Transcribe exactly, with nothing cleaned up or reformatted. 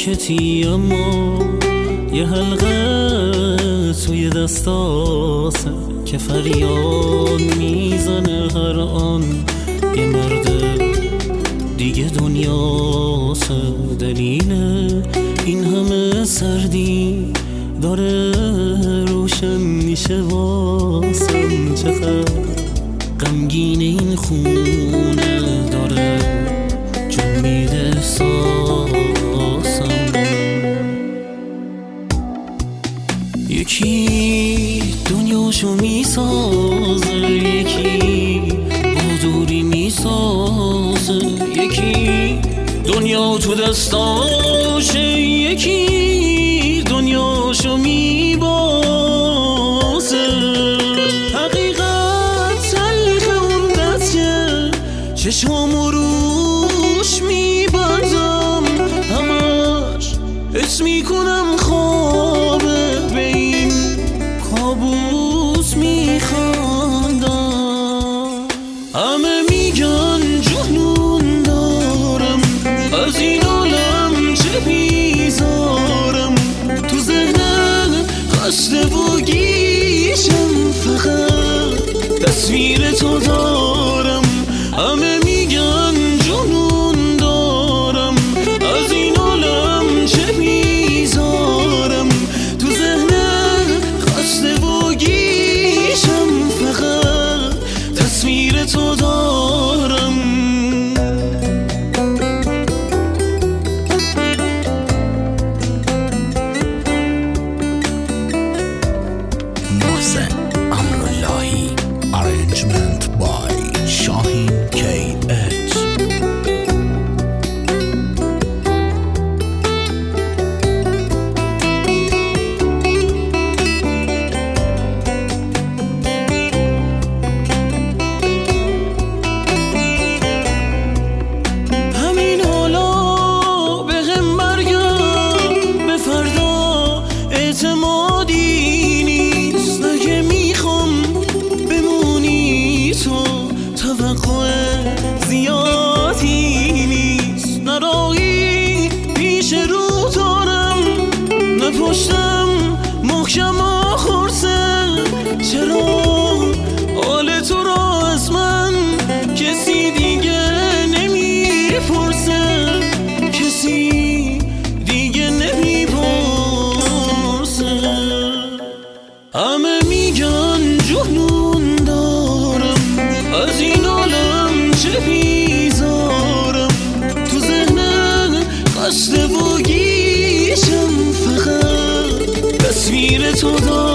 ساکتی اما یه حلقه توی دستاسه که فریاد میزنه هر آن یه مرد دیگه دنیاسه. دلیل این همه سردی داره روشن میشه واسم، چقدر غمگین این خونه داره جون میده احساسم. یکی دنیاشو میسازه، یکی با دوری میسازه، یکی دنیا تو دستاشه، یکی دنیاشو میبازه. حقیقت تلخ اون دست که چشمامو روش میبندم، همش حس میکنم خوابه، به این کابوس میخندم. همه میگن جنون دارم، از این عالم چه بیزارم، تو ذهنم خسته و گیشم، فقط تصویر تو دارم. همه میگن جنون دارم، از این عالم چه بیزارم، تو ذهنم خسته و گیشم، فقط تصویر تو دارم. محسن امراللهی، arrangement by شاهین کی اچ. همین حالا به هم برگرد، به فردا اعتمادی نیست، نگه میخوام بمونی تو توقع زیادی نیست. نه راهی پیش رو دارم، نه پشتم محکم و خورسه، چرا حال تو را از من کسی دیگه نمیپرسه، کسی دیگه نمیپرسه. همه میگن جنون دارم، از این عالم چه بیزارم، تو ذهنم خسته و گیشم، فقط تصویر تو دارم.